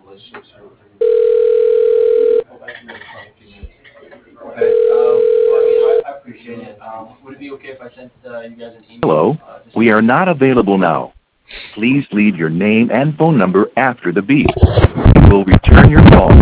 Hello, we are not available now. Please leave your name and phone number after the beep. We will return your call.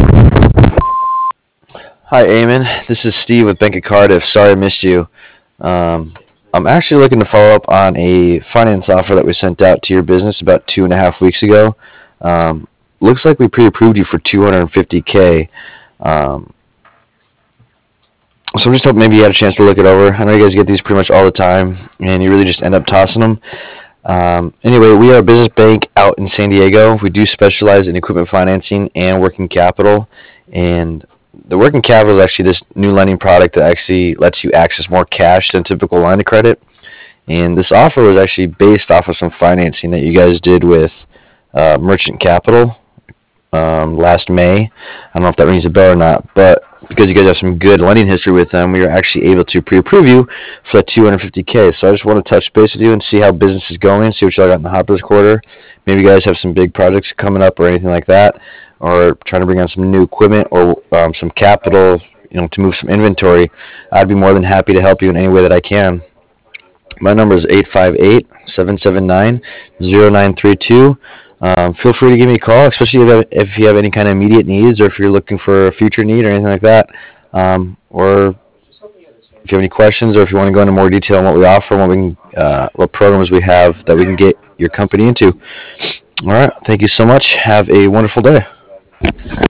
Hi, Eamon. This is Steve with Bank of Cardiff. Sorry I missed you. Um, I'm actually looking to follow up on a finance offer that we sent out to your business about 2.5 weeks ago. Um, Looks like we pre-approved you for 250K. Um, so I'm just hoping maybe you had a chance to look it over. I know you guys get these pretty much all the time, and you really just end up tossing them. Anyway, we are a business bank out in San Diego. We do specialize in equipment financing and working capital. And the working capital is actually this new lending product that actually lets you access more cash than a typical line of credit. And this offer was actually based off of some financing that you guys did with Merchant Capital last May. I don't know if that rings a bell or not, but because you guys have some good lending history with them, we were actually able to pre-approve you for that 250K. So I just want to touch base with you and see how business is going, see what y'all got in the hopper this quarter. Maybe you guys have some big projects coming up or anything like that, or trying to bring on some new equipment or some capital, to move some inventory. I'd be more than happy to help you in any way that I can. My number is 858-779-0932. Feel free to give me a call, especially if you have any kind of immediate needs or if you're looking for a future need or anything like that. Or if you have any questions or if you want to go into more detail on what we offer and what programs we have that we can get your company into. All right. Thank you so much. Have a wonderful day.